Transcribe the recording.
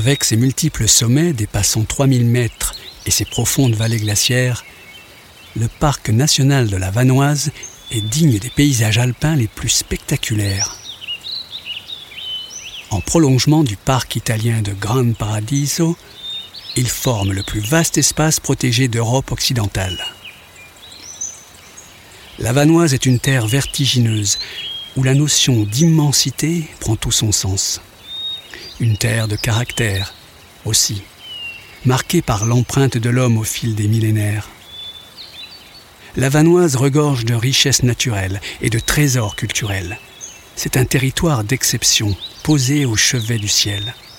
Avec ses multiples sommets dépassant 3000 mètres et ses profondes vallées glaciaires, le parc national de la Vanoise est digne des paysages alpins les plus spectaculaires. En prolongement du parc italien de Gran Paradiso, il forme le plus vaste espace protégé d'Europe occidentale. La Vanoise est une terre vertigineuse où la notion d'immensité prend tout son sens. Une terre de caractère aussi, marquée par l'empreinte de l'homme au fil des millénaires. La Vanoise regorge de richesses naturelles et de trésors culturels. C'est un territoire d'exception, posé au chevet du ciel.